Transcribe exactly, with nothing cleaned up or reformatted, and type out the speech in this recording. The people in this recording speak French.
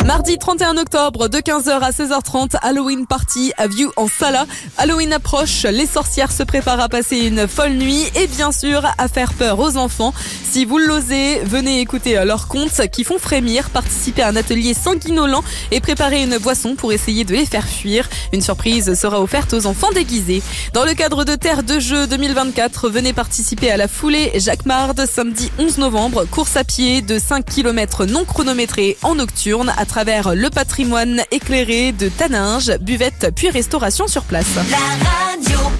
Mardi trente et un octobre, de quinze heures à seize heures trente, Halloween Party à View en Sala. Halloween approche, les sorcières se préparent à passer une folle nuit et bien sûr à faire peur aux enfants. Si vous l'osez, venez écouter leurs contes qui font frémir, participer à un atelier sanguinolent et préparer une boisson pour essayer de les faire fuir. Une surprise sera offerte aux enfants déguisés. Dans le cadre de Terre de Jeux deux mille vingt-quatre, venez participer à la foulée Jacques Mard, samedi onze novembre, course à pied de cinq kilomètres non chronométrés en nocturne à travers le patrimoine éclairé de Taninges, buvette puis restauration sur place. La radio.